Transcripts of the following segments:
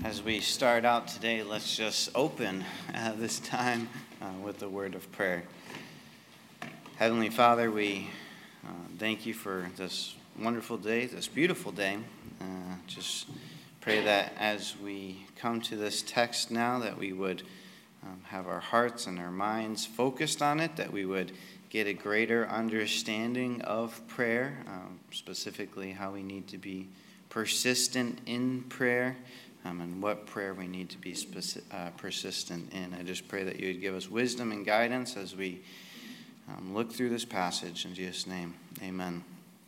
As we start out today, let's just open this time with a word of prayer. Heavenly Father, we thank you for this wonderful day, this beautiful day. Just pray that as we come to this text now, that we would have our hearts and our minds focused on it, that we would get a greater understanding of prayer, specifically how we need to be persistent in prayer, and what prayer we need to be persistent in. I just pray that you would give us wisdom and guidance as we look through this passage. In Jesus' name, amen.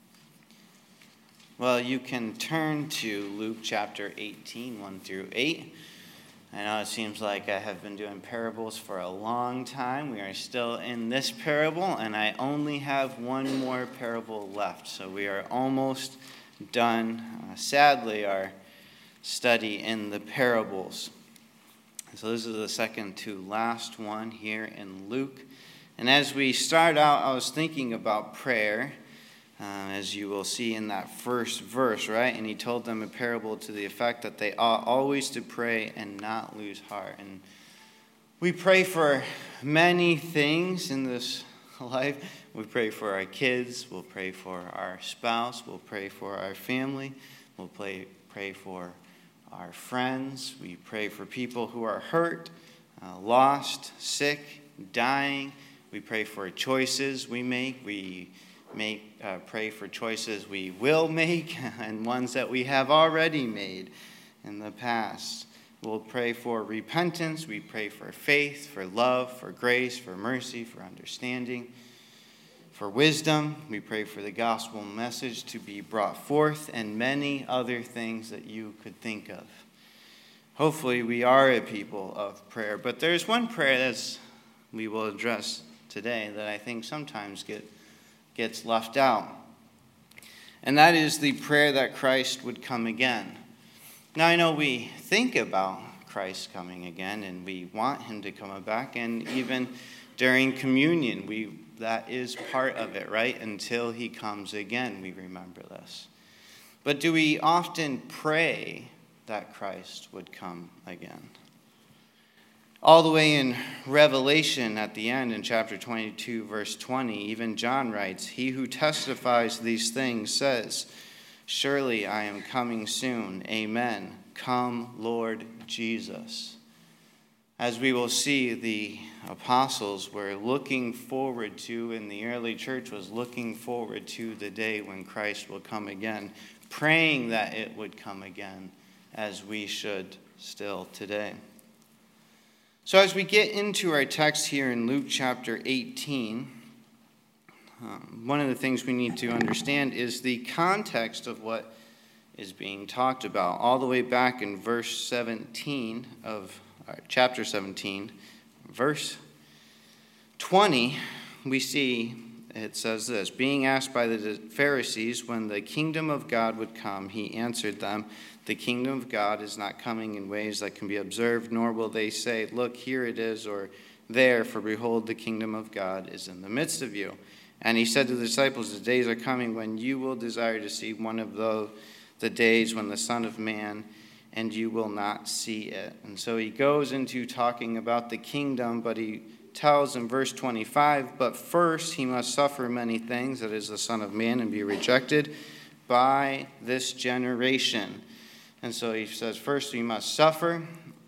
Well, you can turn to Luke chapter 18, 1 through 8. I know it seems like I have been doing parables for a long time. We are still in this parable, and I only have one more parable left. So we are almost done. Sadly, our study in the parables. So this is the second to last one here in Luke. And as we start out, I was thinking about prayer, as you will see in that first verse, right? And he told them a parable to the effect that they ought always to pray and not lose heart. And we pray for many things in this life. We pray for our kids. We'll pray for our spouse. We'll pray for our family. We'll pray for our friends. We pray for people who are hurt, lost, sick, dying. We pray for choices we make. We pray for choices we will make and ones that we have already made in the past. We'll pray for repentance. We pray for faith, for love, for grace, for mercy, for understanding, for wisdom. We pray for the gospel message to be brought forth, and many other things that you could think of. Hopefully we are a people of prayer, but there's one prayer that we will address today that I think sometimes gets left out, and that is the prayer that Christ would come again. Now I know we think about Christ coming again, and we want him to come back, and even during communion, that is part of it, right? Until he comes again, we remember this. But do we often pray that Christ would come again? All the way in Revelation at the end, in chapter 22, verse 20, even John writes, "He who testifies these things says, 'Surely I am coming soon. Amen. Come, Lord Jesus.'" As we will see, the apostles were looking forward to, and the early church was looking forward to the day when Christ will come again, praying that it would come again, as we should still today. So as we get into our text here in Luke chapter 18, one of the things we need to understand is the context of what is being talked about. All the way back in verse 17 of chapter 17, verse 20, we see it says this: "Being asked by the Pharisees when the kingdom of God would come, he answered them, 'The kingdom of God is not coming in ways that can be observed, nor will they say, Look, here it is, or there, for behold, the kingdom of God is in the midst of you.' And he said to the disciples, 'The days are coming when you will desire to see one of the days when the Son of Man, and you will not see it.'" And so he goes into talking about the kingdom, but he tells in verse 25, "But first he must suffer many things, that is the Son of Man, and be rejected by this generation." And so he says, first he must suffer,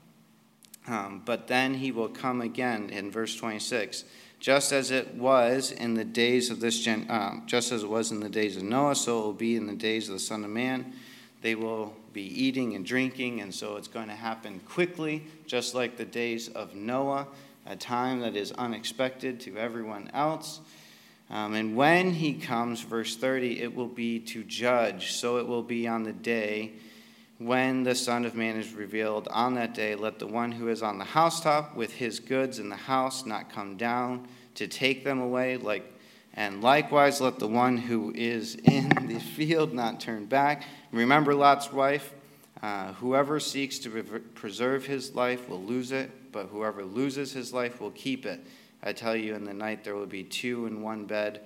but then he will come again in verse 26. Just as it was in the days of just as it was in the days of Noah, so it will be in the days of the Son of Man. They will be eating and drinking, and so it's going to happen quickly, just like the days of Noah, a time that is unexpected to everyone else. And when he comes, verse 30, it will be to judge. So it will be on the day when the Son of Man is revealed. On that day, let the one who is on the housetop with his goods in the house not come down to take them away. And likewise, let the one who is in the field not turn back. Remember Lot's wife. Whoever seeks to preserve his life will lose it, but whoever loses his life will keep it. I tell you, in the night there will be two in one bed.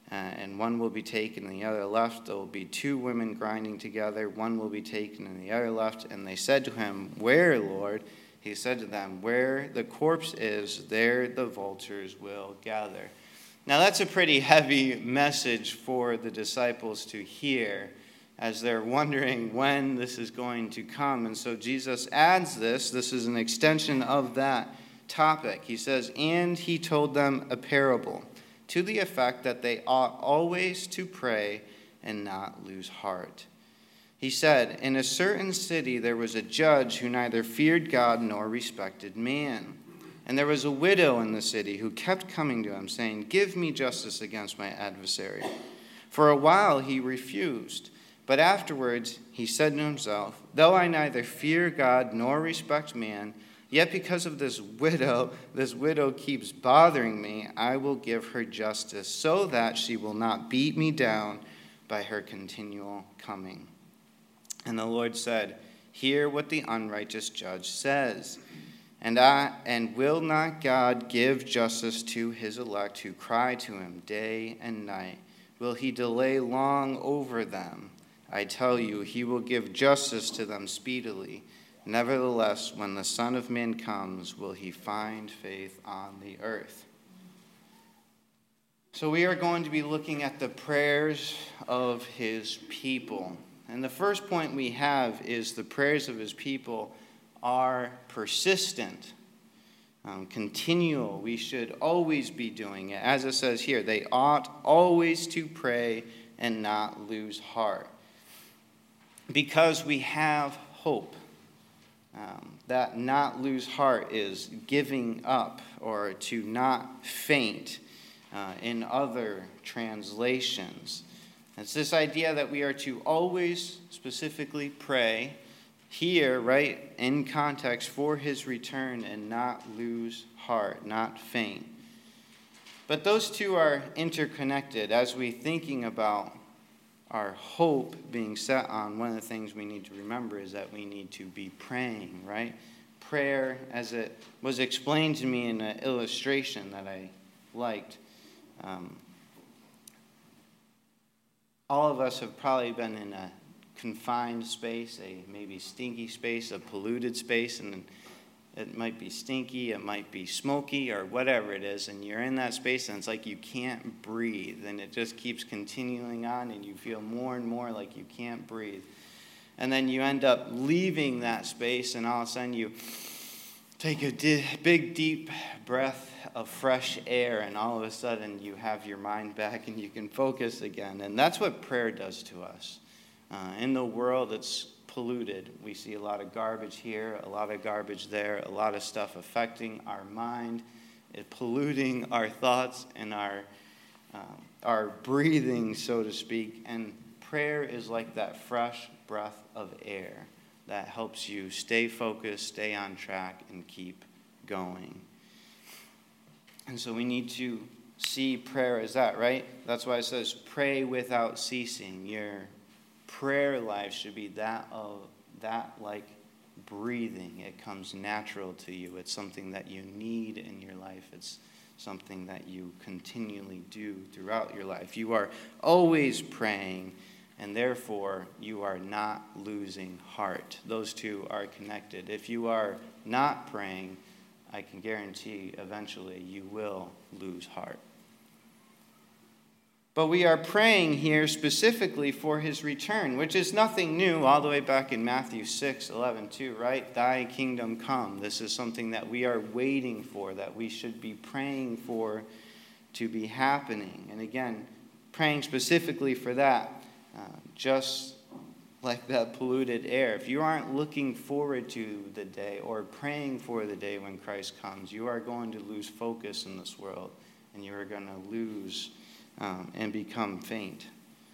and one will be taken and the other left. There will be two women grinding together. One will be taken and the other left. And they said to him, Where, Lord? He said to them, Where the corpse is, there the vultures will gather. Now that's a pretty heavy message for the disciples to hear as they're wondering when this is going to come. And so Jesus adds this. This is an extension of that topic. He says, And he told them a parable, to the effect that they ought always to pray and not lose heart. He said, In a certain city there was a judge who neither feared God nor respected man. And there was a widow in the city who kept coming to him, saying, Give me justice against my adversary. For a while he refused, but afterwards he said to himself, Though I neither fear God nor respect man, yet because of this widow keeps bothering me, I will give her justice, so that she will not beat me down by her continual coming. And the Lord said, Hear what the unrighteous judge says. And will not God give justice to his elect who cry to him day and night? Will he delay long over them? I tell you, he will give justice to them speedily. Nevertheless, when the Son of Man comes, will he find faith on the earth? So we are going to be looking at the prayers of his people. And the first point we have is the prayers of his people are persistent, continual. We should always be doing it. As it says here, they ought always to pray and not lose heart. Because we have hope. That not lose heart is giving up or to not faint in other translations. It's this idea that we are to always specifically pray here, right, in context, for his return and not lose heart, not faint. But those two are interconnected as we thinking about our hope being set on. One of the things we need to remember is that we need to be praying, right? Prayer, as it was explained to me in an illustration that I liked, all of us have probably been in a confined space, a maybe stinky space, a polluted space, and it might be stinky, it might be smoky, or whatever it is, and you're in that space and it's like you can't breathe, and it just keeps continuing on, and you feel more and more like you can't breathe. And then you end up leaving that space, and all of a sudden you take a big, deep breath of fresh air, and all of a sudden you have your mind back and you can focus again. And that's what prayer does to us. In the world, it's polluted. We see a lot of garbage here, a lot of garbage there, a lot of stuff affecting our mind, polluting our thoughts and our breathing, so to speak. And prayer is like that fresh breath of air that helps you stay focused, stay on track, and keep going. And so we need to see prayer as that, right? That's why it says pray without ceasing. Your prayer life should be that like breathing. It comes natural to you. It's something that you need in your life. It's something that you continually do throughout your life. You are always praying, and therefore you are not losing heart. Those two are connected. If you are not praying, I can guarantee eventually you will lose heart. But we are praying here specifically for his return, which is nothing new, all the way back in Matthew 6:11 right? Thy kingdom come. This is something that we are waiting for, that we should be praying for to be happening. And again, praying specifically for that, just like that polluted air. If you aren't looking forward to the day or praying for the day when Christ comes, you are going to lose focus in this world, and you are going to lose and become faint.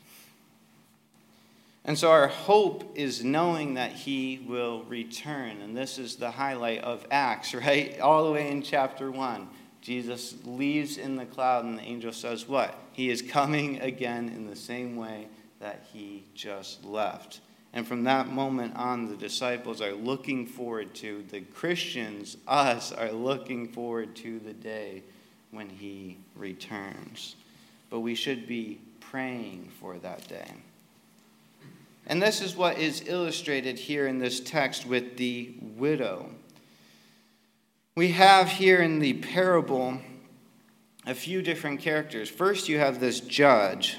And so our hope is knowing that he will return. And this is the highlight of Acts, right? All the way in chapter 1. Jesus leaves in the cloud, and the angel says what? He is coming again in the same way that he just left. And from that moment on, the disciples are looking forward to, the Christians, us, are looking forward to the day when he returns. but we should be praying for that day. And this is what is illustrated here in this text with the widow. We have here in the parable a few different characters. First, you have this judge.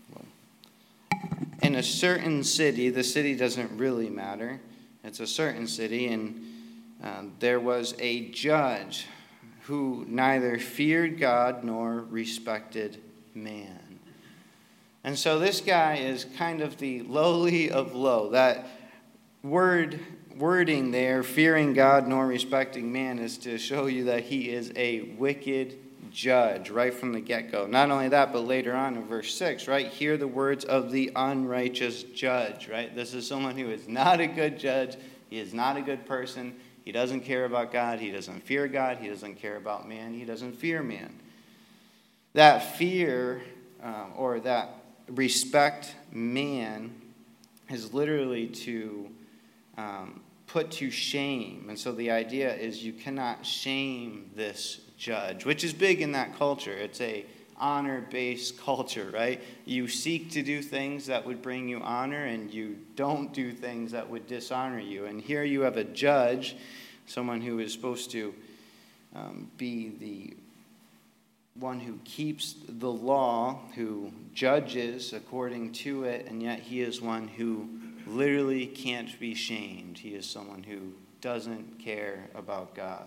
In a certain city, the city doesn't really matter. It's a certain city, and there was a judge who neither feared God nor respected man. And so this guy is kind of the lowly of low. That wording there, fearing God nor respecting man, is to show you that he is a wicked judge right from the get-go. Not only that, but later on in verse 6, right? Hear the words of the unrighteous judge, right? This is someone who is not a good judge. He is not a good person. He doesn't care about God. He doesn't fear God. He doesn't care about man. He doesn't fear man. That fear or that respect man is literally to put to shame. And so the idea is you cannot shame this judge, which is big in that culture. It's a honor-based culture, right? You seek to do things that would bring you honor, and you don't do things that would dishonor you. And here you have a judge, someone who is supposed to be the one who keeps the law, who judges according to it, and yet he is one who literally can't be shamed. He is someone who doesn't care about God.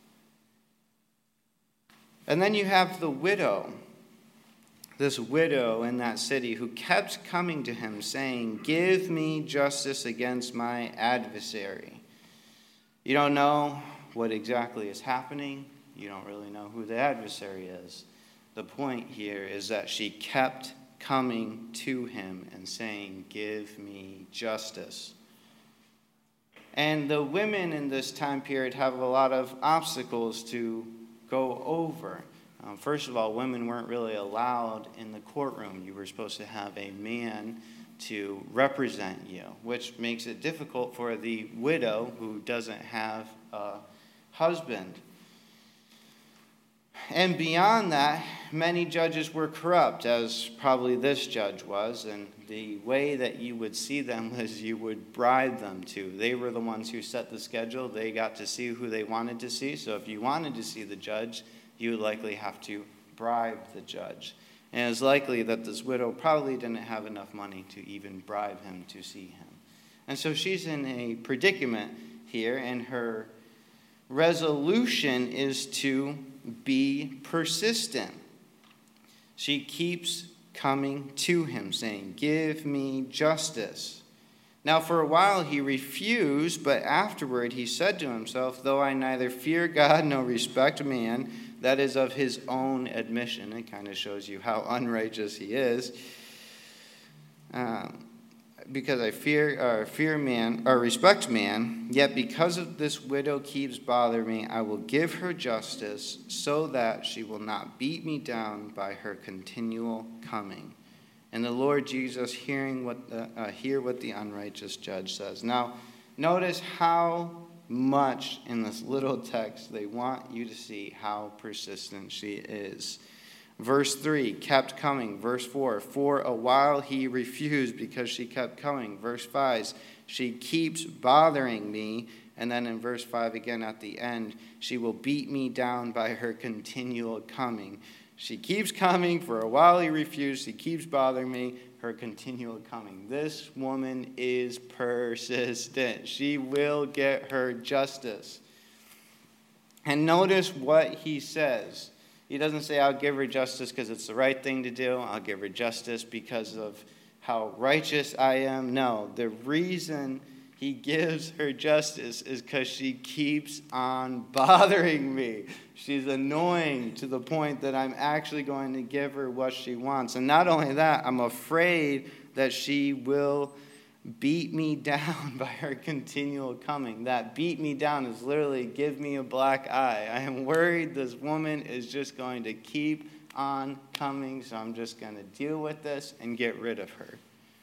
And then you have the widow, this widow in that city who kept coming to him saying, "Give me justice against my adversary." You don't know what exactly is happening. You don't really know who the adversary is. The point here is that she kept coming to him and saying, "Give me justice." And the women in this time period have a lot of obstacles to go over. First of all, women weren't really allowed in the courtroom. You were supposed to have a man to represent you, which makes it difficult for the widow who doesn't have a husband. And beyond that, many judges were corrupt, as probably this judge was, and the way that you would see them was you would bribe them to. They were the ones who set the schedule. They got to see who they wanted to see. So if you wanted to see the judge, you would likely have to bribe the judge. And it's likely that this widow probably didn't have enough money to even bribe him to see him. And so she's in a predicament here, and her resolution is to be persistent. She keeps coming to him, saying, "Give me justice." Now, for a while he refused, but afterward he said to himself, "Though I neither fear God nor respect man," that is of his own admission. It kind of shows you how unrighteous he is. "Because I fear man or respect man, yet because of this widow keeps bothering me, I will give her justice so that she will not beat me down by her continual coming." And the Lord Jesus hear what the unrighteous judge says. Now, notice how much in this little text they want you to see how persistent she is. Verse 3, kept coming. Verse 4, for a while he refused because she kept coming. Verse 5, she keeps bothering me. And then in verse 5 again at the end, she will beat me down by her continual coming. She keeps coming. For a while he refused. She keeps bothering me. Her continual coming. This woman is persistent. She will get her justice. And notice what he says. He doesn't say, "I'll give her justice because it's the right thing to do. I'll give her justice because of how righteous I am." No, the reason he gives her justice is because she keeps on bothering me. She's annoying to the point that I'm actually going to give her what she wants. And not only that, I'm afraid that she will beat me down by her continual coming. That beat me down is literally give me a black eye. I am worried this woman is just going to keep on coming, so I'm just going to deal with this and get rid of her.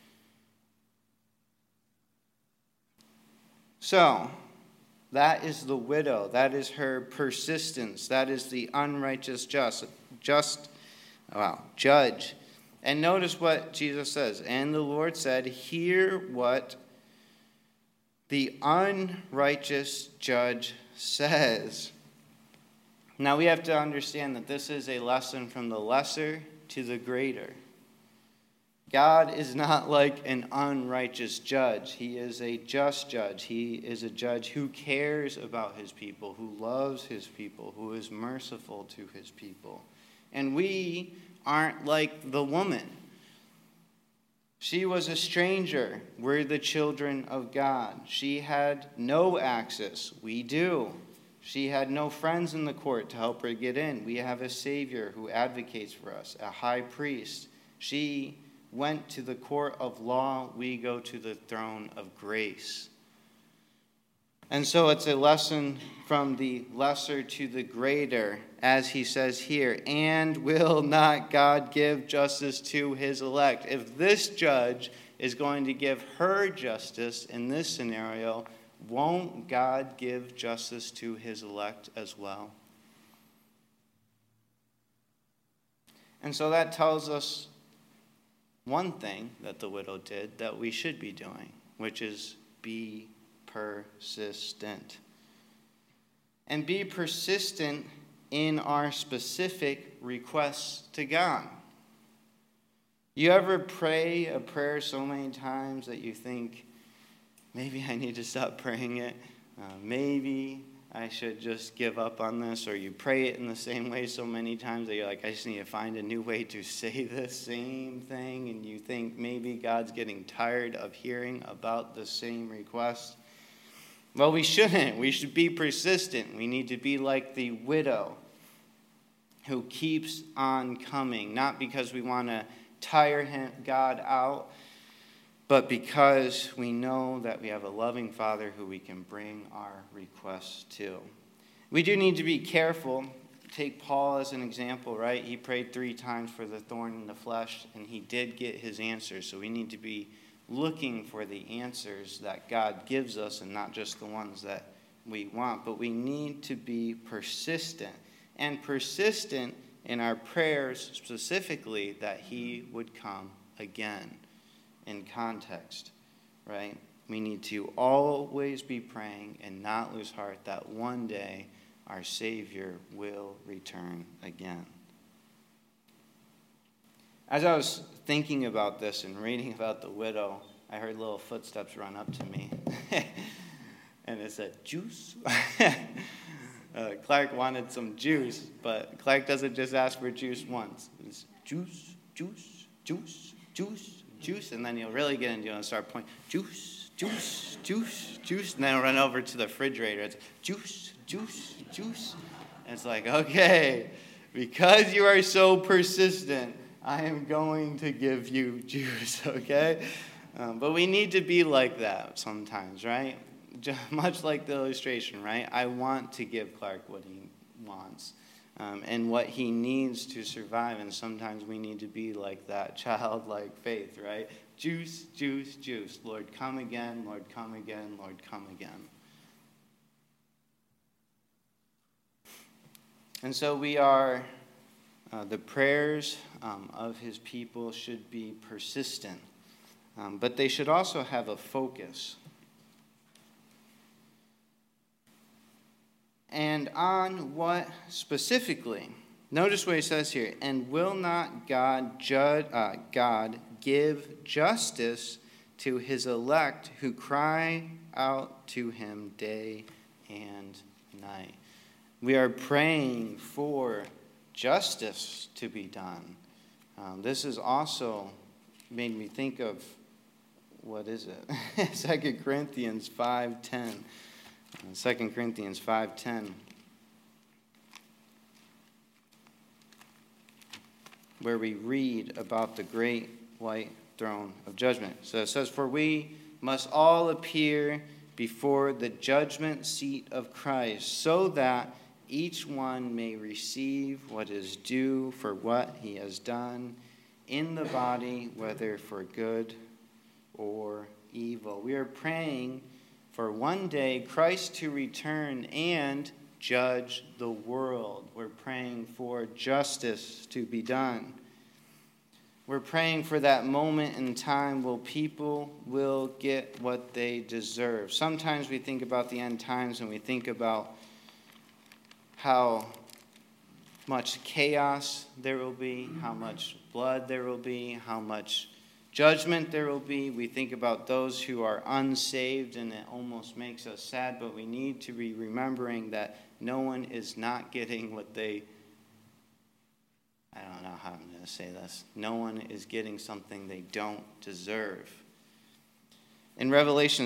So, that is the widow. That is her persistence. That is the unrighteous Wow, judge. And notice what Jesus says. And the Lord said, hear what the unrighteous judge says. Now we have to understand that this is a lesson from the lesser to the greater. God is not like an unrighteous judge. He is a just judge. He is a judge who cares about his people, who loves his people, who is merciful to his people. And we aren't like the woman. She was a stranger. We're the children of God. She had no access. We do. She had no friends in the court to help her get in. We have a Savior who advocates for us, a high priest. She went to the court of law. We go to the throne of grace. And so it's a lesson from the lesser to the greater, as he says here, and will not God give justice to his elect? If this judge is going to give her justice in this scenario, won't God give justice to his elect as well? And so that tells us one thing that the widow did that we should be doing, which is be persistent. And be persistent in our specific requests to God. You ever pray a prayer so many times that you think, maybe I need to stop praying it. Maybe I should just give up on this. Or you pray it in the same way so many times that you're like, I just need to find a new way to say the same thing. And you think maybe God's getting tired of hearing about the same request. Well, we shouldn't. We should be persistent. We need to be like the widow who keeps on coming. Not because we want to tire God out, but because we know that we have a loving Father who we can bring our requests to. We do need to be careful. Take Paul as an example, right? He prayed 3 times for the thorn in the flesh, and he did get his answer. So we need to be looking for the answers that God gives us and not just the ones that we want. But we need to be persistent, and persistent in our prayers specifically that he would come again. In context, right? We need to always be praying and not lose heart that one day our Savior will return again. As I was thinking about this and reading about the widow, I heard little footsteps run up to me. And it said, juice? Clark wanted some juice, but Clark doesn't just ask for juice once. It's juice, juice, juice, juice. Juice, and then you'll really get into it and start pointing, juice, juice, juice, juice, and then I'll run over to the refrigerator. It's juice, juice, juice. And it's like, okay, because you are so persistent, I am going to give you juice, okay? But we need to be like that sometimes, right? Much like the illustration, right? I want to give Clark what he wants. And what he needs to survive. And sometimes we need to be like that childlike faith, right? Juice, juice, juice. Lord, come again. Lord, come again. Lord, come again. And so we are, the prayers of his people should be persistent. But they should also have a focus. And on what specifically? Notice what he says here. And will not God give justice to his elect who cry out to him day and night? We are praying for justice to be done. This is also made me think of, what is it? 2 Corinthians 5:10. 2 Corinthians 5:10, where we read about the great white throne of judgment. So it says, for we must all appear before the judgment seat of Christ, so that each one may receive what is due for what he has done in the body, whether for good or evil. We are praying for one day Christ to return and judge the world. We're praying for justice to be done. We're praying for that moment in time where people will get what they deserve. Sometimes we think about the end times and we think about how much chaos there will be, how much blood there will be, how much judgment there will be. We think about those who are unsaved, and it almost makes us sad, but we need to be remembering that no one is not getting what they, I don't know how I'm going to say this. No one is getting something they don't deserve. In Revelation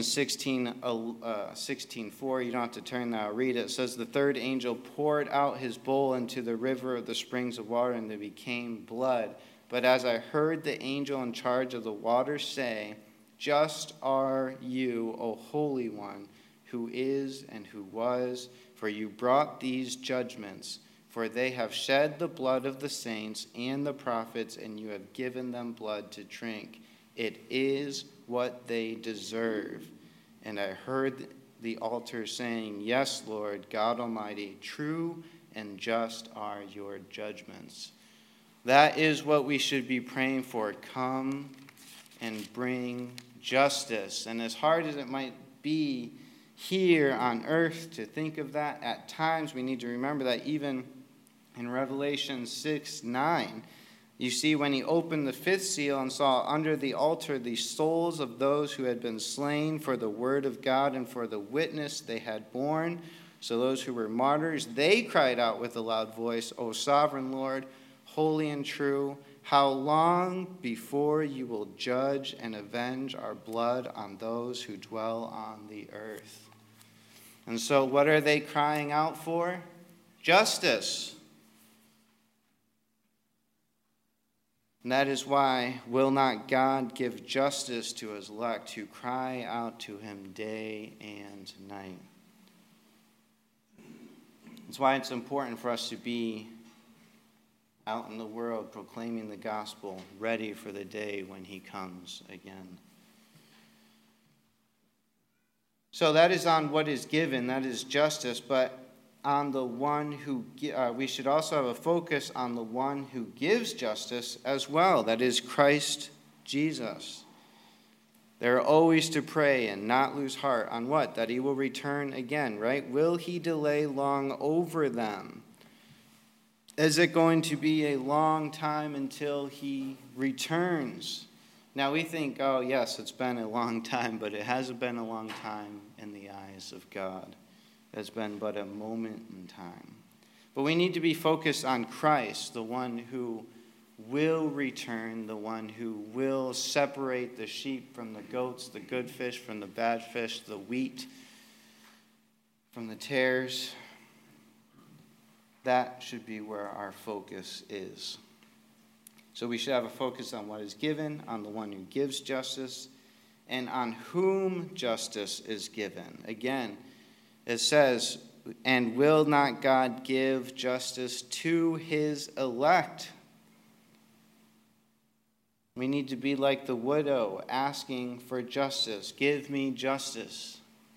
16:4, you don't have to turn there, I'll read it. It says, the third angel poured out his bowl into the river of the springs of water, and they became blood. But as I heard the angel in charge of the water say, just are you, O Holy One, who is and who was, for you brought these judgments. For they have shed the blood of the saints and the prophets, and you have given them blood to drink. It is what they deserve. And I heard the altar saying, yes, Lord, God Almighty, true and just are your judgments. That is what we should be praying for. Come and bring justice. And as hard as it might be here on earth to think of that, at times we need to remember that even in Revelation 6:9, you see when he opened the fifth seal and saw under the altar the souls of those who had been slain for the word of God and for the witness they had borne. So those who were martyrs, they cried out with a loud voice, O sovereign Lord, holy and true, how long before you will judge and avenge our blood on those who dwell on the earth? And so what are they crying out for? Justice. And that is why will not God give justice to his elect who cry out to him day and night? That's why it's important for us to be out in the world proclaiming the gospel, ready for the day when he comes again. So that is on what is given, that is justice, but on the one who, we should also have a focus on the one who gives justice as well, that is Christ Jesus. They're always to pray and not lose heart on what? That he will return again, right? Will he delay long over them? Is it going to be a long time until he returns? Now we think, oh yes, it's been a long time, but it hasn't been a long time in the eyes of God. It's been but a moment in time. But we need to be focused on Christ, the one who will return, the one who will separate the sheep from the goats, the good fish from the bad fish, the wheat from the tares. That should be where our focus is. So we should have a focus on what is given, on the one who gives justice, and on whom justice is given. Again, it says, and will not God give justice to his elect? We need to be like the widow asking for justice. Give me justice.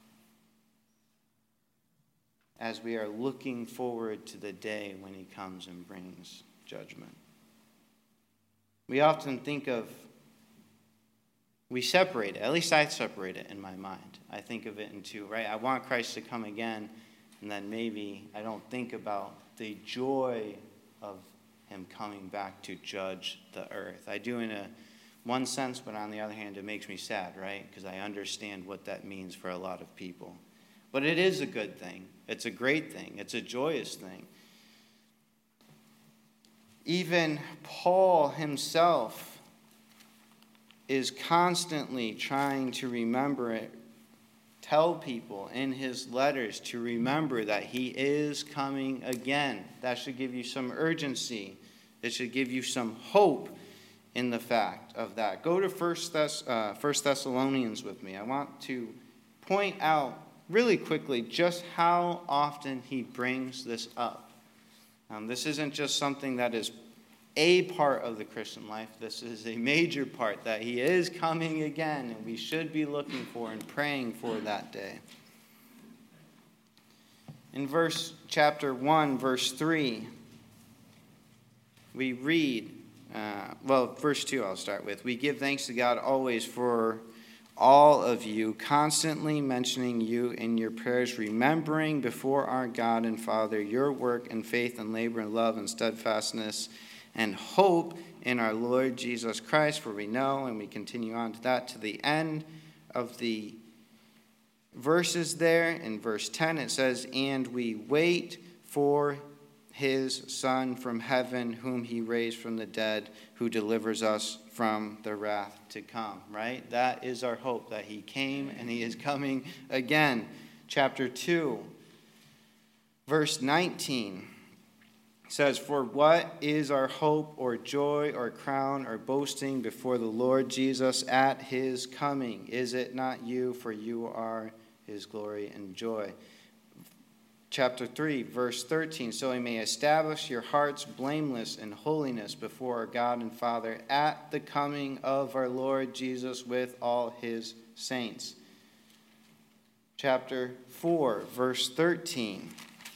As we are looking forward to the day when he comes and brings judgment. We often think of, we separate it, at least I separate it in my mind. I think of it in two, right? I want Christ to come again, and then maybe I don't think about the joy of him coming back to judge the earth. I do in one sense, but on the other hand, it makes me sad, right? Because I understand what that means for a lot of people. But it is a good thing. It's a great thing. It's a joyous thing. Even Paul himself is constantly trying to remember it, tell people in his letters to remember that he is coming again. That should give you some urgency. It should give you some hope in the fact of that. Go to 1 Thessalonians with me. I want to point out really quickly just how often he brings this up. This isn't just something that is a part of the Christian life. This is a major part that he is coming again, and we should be looking for and praying for that day. In chapter 1, verse 3, we read, verse 2 I'll start with. We give thanks to God always for all of you, constantly mentioning you in your prayers, remembering before our God and Father your work and faith and labor and love and steadfastness and hope in our Lord Jesus Christ. For we know, and we continue on to that, to the end of the verses there. In verse 10 it says, and we wait for his Son from heaven, whom he raised from the dead, who delivers us from the wrath to come. Right? That is our hope, that he came and he is coming again. Chapter 2, verse 19 says, for what is our hope or joy or crown or boasting before the Lord Jesus at his coming? Is it not you? For you are his glory and joy. Chapter 3, verse 13, so he may establish your hearts blameless in holiness before our God and Father at the coming of our Lord Jesus with all his saints. Chapter 4, verse 13,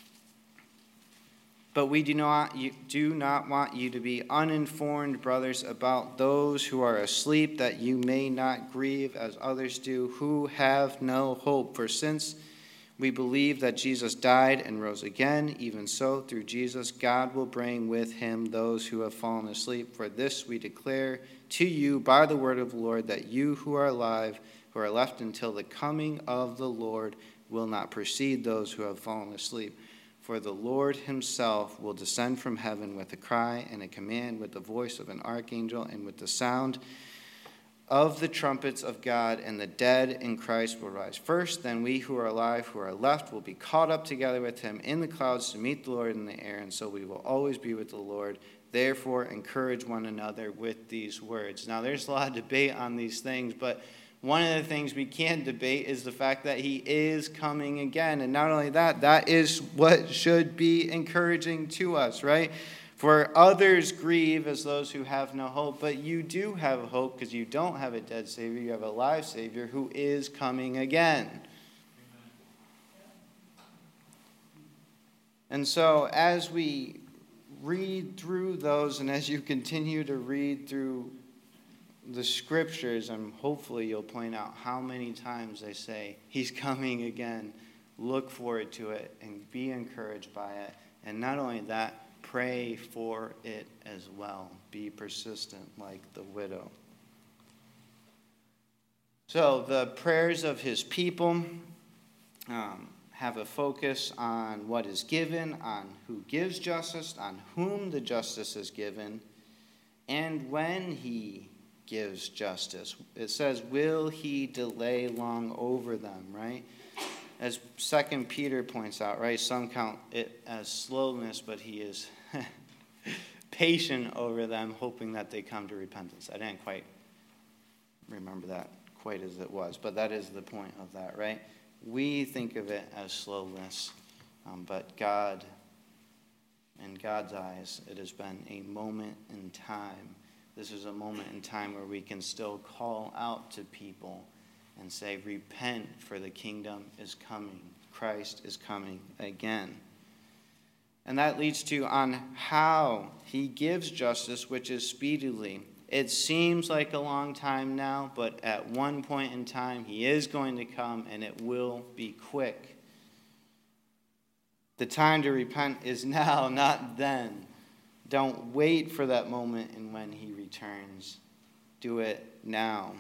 but we do not want you to be uninformed, brothers, about those who are asleep, that you may not grieve as others do, who have no hope. For since we believe that Jesus died and rose again, even so, through Jesus, God will bring with him those who have fallen asleep. For this we declare to you by the word of the Lord, that you who are alive, who are left until the coming of the Lord, will not precede those who have fallen asleep. For the Lord himself will descend from heaven with a cry and a command, with the voice of an archangel, and with the sound of the trumpets of God, and the dead in Christ will rise first. Then we who are alive, who are left, will be caught up together with him in the clouds to meet the Lord in the air, and so we will always be with the Lord. Therefore, encourage one another with these words. Now, there's a lot of debate on these things, but one of the things we can debate is the fact that he is coming again. And not only that, that is what should be encouraging to us, right? For others grieve as those who have no hope, but you do have a hope because you don't have a dead Savior. You have a live Savior who is coming again. And so as we read through those, and as you continue to read through the scriptures, and hopefully you'll point out how many times they say, he's coming again. Look forward to it and be encouraged by it. And not only that, pray for it as well. Be persistent like the widow. So the prayers of his people have a focus on what is given, on who gives justice, on whom the justice is given, and when he gives justice. It says, will he delay long over them, right? As 2 Peter points out, right? Some count it as slowness, but he is patient over them, hoping that they come to repentance. I didn't quite remember that quite as it was, but that is the point of that, right? We think of it as slowness, but God, in God's eyes, it has been a moment in time. This is a moment in time where we can still call out to people and say, repent, for the kingdom is coming. Christ is coming again. And that leads to on how he gives justice, which is speedily. It seems like a long time now, but at one point in time, he is going to come, and it will be quick. The time to repent is now, not then. Don't wait for that moment and when he returns. Do it now.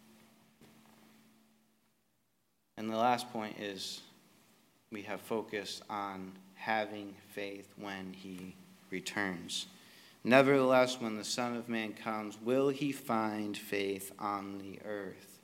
And the last point is we have focused on having faith when he returns. Nevertheless, when the Son of Man comes, will he find faith on the earth?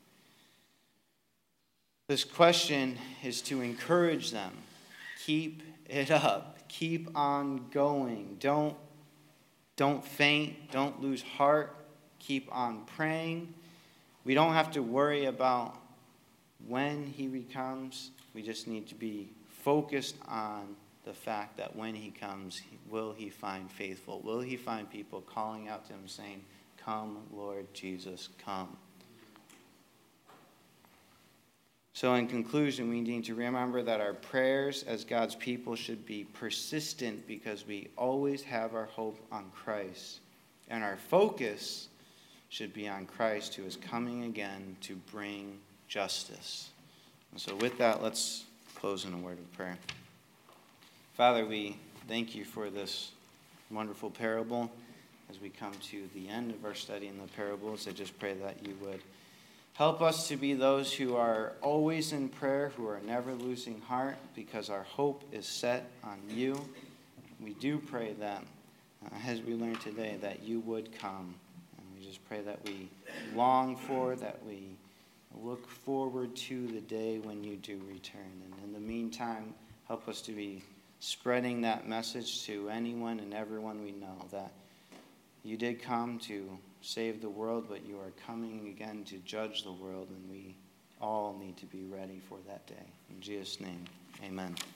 This question is to encourage them. Keep it up. Keep on going. Don't faint. Don't lose heart. Keep on praying. We don't have to worry about when he comes. We just need to be focused on the fact that when he comes, will he find faithful? Will he find people calling out to him saying, come, Lord Jesus, come. So in conclusion, we need to remember that our prayers as God's people should be persistent because we always have our hope on Christ. And our focus should be on Christ, who is coming again to bring justice. And so with that, let's close in a word of prayer. Father, we thank you for this wonderful parable. As we come to the end of our study in the parables, I just pray that you would help us to be those who are always in prayer, who are never losing heart, because our hope is set on you. We do pray that, as we learned today, that you would come. And we just pray that we long for, that we look forward to the day when you do return. And in the meantime, help us to be spreading that message to anyone and everyone we know, that you did come to save the world, but you are coming again to judge the world, and we all need to be ready for that day. In Jesus' name, amen.